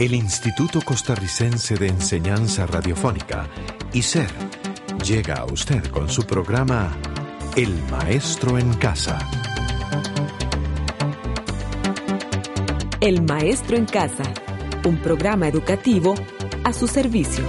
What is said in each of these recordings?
El Instituto Costarricense de Enseñanza Radiofónica, ICER, llega a usted con su programa El Maestro en Casa. El Maestro en Casa, un programa educativo a su servicio.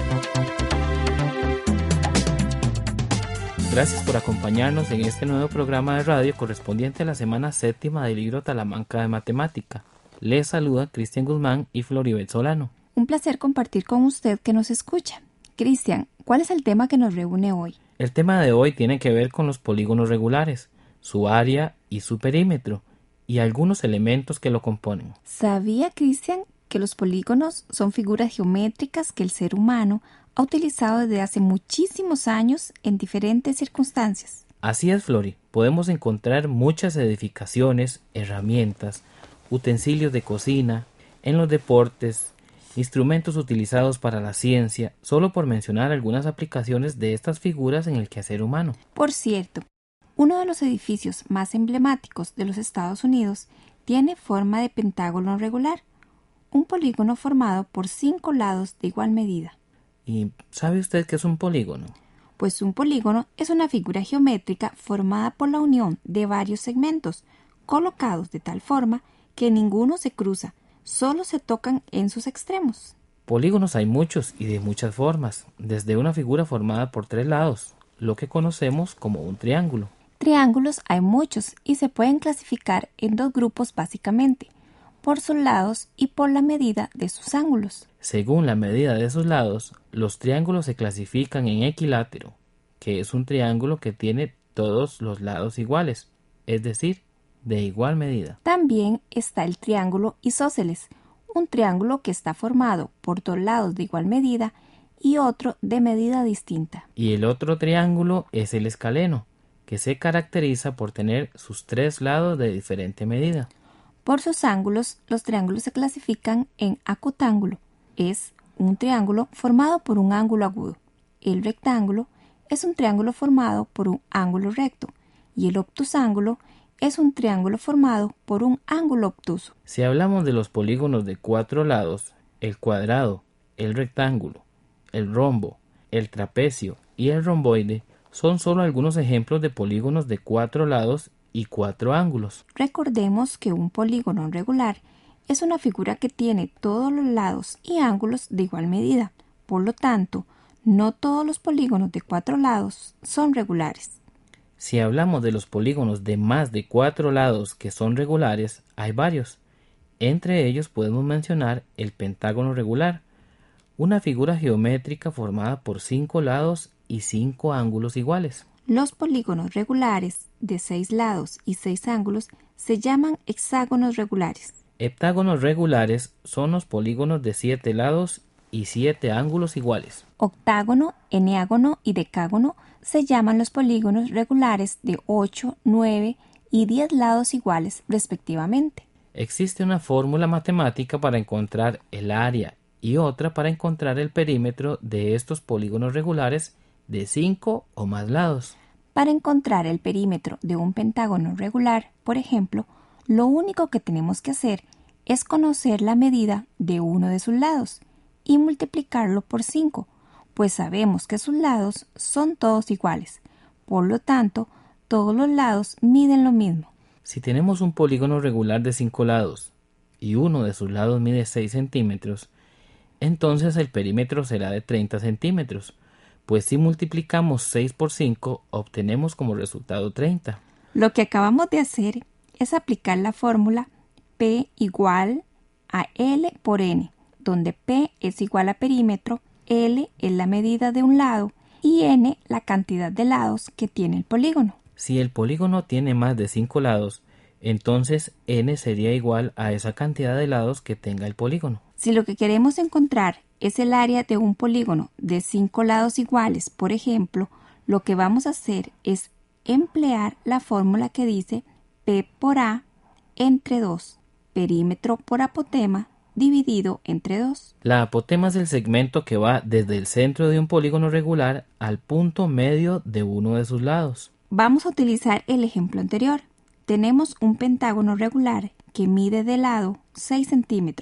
Gracias por acompañarnos en este nuevo programa de radio correspondiente a la semana 7ª del libro Talamanca de Matemática. Les saluda Cristian Guzmán y Floribel Solano. Un placer compartir con usted que nos escucha. Cristian, ¿cuál es el tema que nos reúne hoy? El tema de hoy tiene que ver con los polígonos regulares, su área y su perímetro, y algunos elementos que lo componen. ¿Sabía, Cristian, que los polígonos son figuras geométricas que el ser humano ha utilizado desde hace muchísimos años en diferentes circunstancias? Así es, Flori. Podemos encontrar muchas edificaciones, herramientas, utensilios de cocina, en los deportes, instrumentos utilizados para la ciencia, solo por mencionar algunas aplicaciones de estas figuras en el quehacer humano. Por cierto, uno de los edificios más emblemáticos de los Estados Unidos tiene forma de pentágono regular, un polígono formado por 5 lados de igual medida. ¿Y sabe usted qué es un polígono? Pues un polígono es una figura geométrica formada por la unión de varios segmentos, colocados de tal forma que ninguno se cruza, solo se tocan en sus extremos. Polígonos hay muchos y de muchas formas, desde una figura formada por 3 lados, lo que conocemos como un triángulo. Triángulos hay muchos y se pueden clasificar en 2 grupos básicamente, por sus lados y por la medida de sus ángulos. Según la medida de sus lados, los triángulos se clasifican en equilátero, que es un triángulo que tiene todos los lados iguales, es decir, de igual medida. También está el triángulo isósceles, un triángulo que está formado por 2 lados de igual medida y otro de medida distinta. Y el otro triángulo es el escaleno, que se caracteriza por tener sus 3 lados de diferente medida. Por sus ángulos, los triángulos se clasifican en acutángulo. Es un triángulo formado por un ángulo agudo. El rectángulo es un triángulo formado por un ángulo recto. Y el obtusángulo es un triángulo formado por un ángulo obtuso. Si hablamos de los polígonos de 4 lados, el cuadrado, el rectángulo, el rombo, el trapecio y el romboide son solo algunos ejemplos de polígonos de 4 lados y 4 ángulos. Recordemos que un polígono regular es una figura que tiene todos los lados y ángulos de igual medida. Por lo tanto, no todos los polígonos de 4 lados son regulares. Si hablamos de los polígonos de más de 4 lados que son regulares, hay varios. Entre ellos podemos mencionar el pentágono regular, una figura geométrica formada por 5 lados y 5 ángulos iguales. Los polígonos regulares de 6 lados y 6 ángulos se llaman hexágonos regulares. Heptágonos regulares son los polígonos de 7 lados y 7 ángulos iguales. Octágono, eneágono y decágono se llaman los polígonos regulares de 8, 9 y 10 lados iguales respectivamente. Existe una fórmula matemática para encontrar el área y otra para encontrar el perímetro de estos polígonos regulares de 5 o más lados. Para encontrar el perímetro de un pentágono regular, por ejemplo, lo único que tenemos que hacer es conocer la medida de uno de sus lados y multiplicarlo por 5, pues sabemos que sus lados son todos iguales. Por lo tanto, todos los lados miden lo mismo. Si tenemos un polígono regular de 5 lados y uno de sus lados mide 6 centímetros, entonces el perímetro será de 30 centímetros, pues si multiplicamos 6 por 5 obtenemos como resultado 30. Lo que acabamos de hacer es aplicar la fórmula P igual a L por N, donde P es igual a perímetro, L es la medida de un lado y N la cantidad de lados que tiene el polígono. Si el polígono tiene más de 5 lados, entonces N sería igual a esa cantidad de lados que tenga el polígono. Si lo que queremos encontrar es el área de un polígono de 5 lados iguales, por ejemplo, lo que vamos a hacer es emplear la fórmula que dice P por A entre 2, perímetro por apotema dividido entre 2. La apotema es el segmento que va desde el centro de un polígono regular al punto medio de uno de sus lados. Vamos a utilizar el ejemplo anterior. Tenemos un pentágono regular que mide de lado 6 centímetros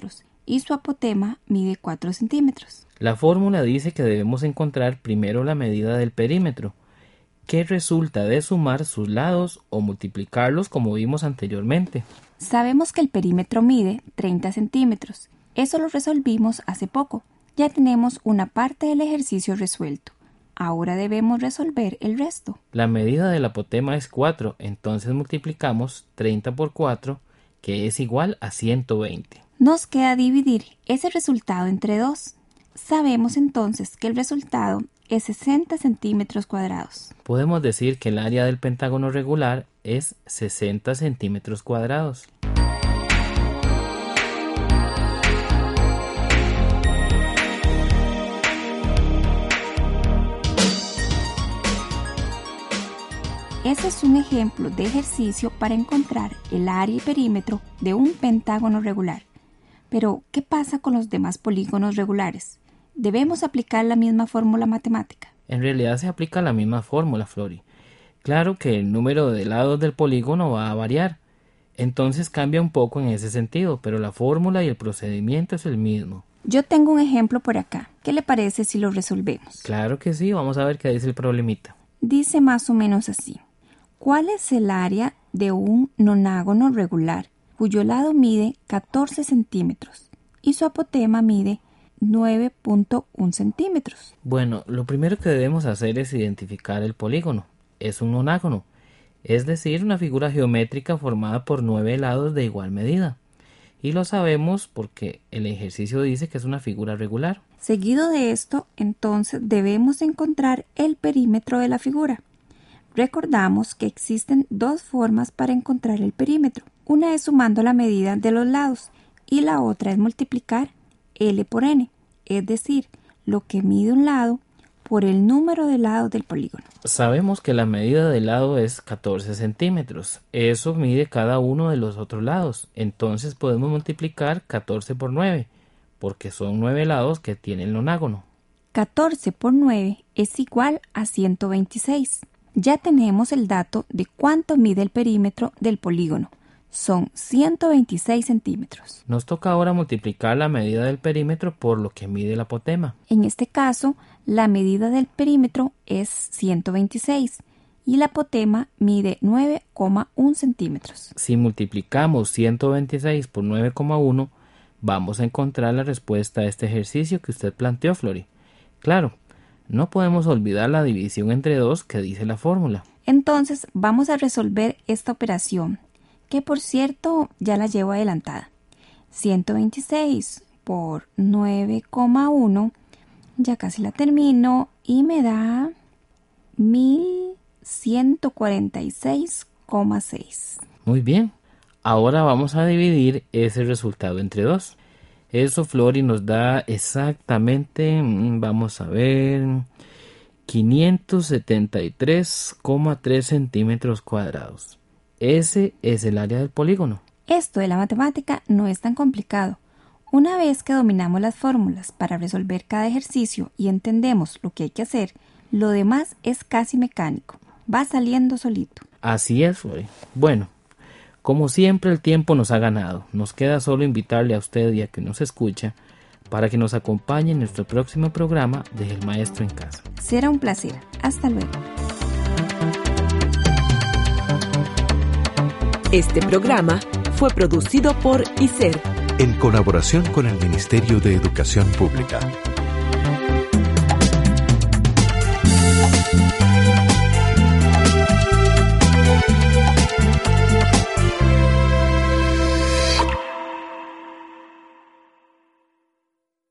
y su apotema mide 4 centímetros. La fórmula dice que debemos encontrar primero la medida del perímetro, que resulta de sumar sus lados o multiplicarlos como vimos anteriormente. Sabemos que el perímetro mide 30 centímetros. Eso lo resolvimos hace poco. Ya tenemos una parte del ejercicio resuelto. Ahora debemos resolver el resto. La medida del apotema es 4, entonces multiplicamos 30 por 4, que es igual a 120. Nos queda dividir ese resultado entre 2. Sabemos entonces que el resultado es 60 centímetros cuadrados. Podemos decir que el área del pentágono regular es 60 centímetros cuadrados. Ese es un ejemplo de ejercicio para encontrar el área y perímetro de un pentágono regular. Pero, ¿qué pasa con los demás polígonos regulares? ¿Debemos aplicar la misma fórmula matemática? En realidad se aplica la misma fórmula, Flori. Claro que el número de lados del polígono va a variar, entonces cambia un poco en ese sentido, pero la fórmula y el procedimiento es el mismo. Yo tengo un ejemplo por acá. ¿Qué le parece si lo resolvemos? Claro que sí, vamos a ver qué dice el problemita. Dice más o menos así. ¿Cuál es el área de un nonágono regular cuyo lado mide 14 centímetros y su apotema mide 9.1 centímetros? Bueno, lo primero que debemos hacer es identificar el polígono. Es un nonágono, es decir, una figura geométrica formada por 9 lados de igual medida. Y lo sabemos porque el ejercicio dice que es una figura regular. Seguido de esto, entonces debemos encontrar el perímetro de la figura. Recordamos que existen dos formas para encontrar el perímetro. Una es sumando la medida de los lados y la otra es multiplicar L por N, es decir, lo que mide un lado por el número de lados del polígono. Sabemos que la medida del lado es 14 centímetros. Eso mide cada uno de los otros lados. Entonces podemos multiplicar 14 por 9, porque son 9 lados que tiene el nonágono. 14 por 9 es igual a 126. Ya tenemos el dato de cuánto mide el perímetro del polígono. Son 126 centímetros. Nos toca ahora multiplicar la medida del perímetro por lo que mide el apotema. En este caso, la medida del perímetro es 126 y el apotema mide 9,1 centímetros. Si multiplicamos 126 por 9,1, vamos a encontrar la respuesta a este ejercicio que usted planteó, Flori. Claro, no podemos olvidar la división entre 2 que dice la fórmula. Entonces vamos a resolver esta operación, que por cierto ya la llevo adelantada. 126 por 9,1, ya casi la termino y me da 1146,6. Muy bien, ahora vamos a dividir ese resultado entre 2. Eso, Flori, nos da exactamente, vamos a ver, 573,3 centímetros cuadrados. Ese es el área del polígono. Esto de la matemática no es tan complicado. Una vez que dominamos las fórmulas para resolver cada ejercicio y entendemos lo que hay que hacer, lo demás es casi mecánico. Va saliendo solito. Así es, Flori. Bueno, como siempre el tiempo nos ha ganado. Nos queda solo invitarle a usted y a que nos escucha para que nos acompañe en nuestro próximo programa de El Maestro en Casa. Será un placer. Hasta luego. Este programa fue producido por ICER en colaboración con el Ministerio de Educación Pública.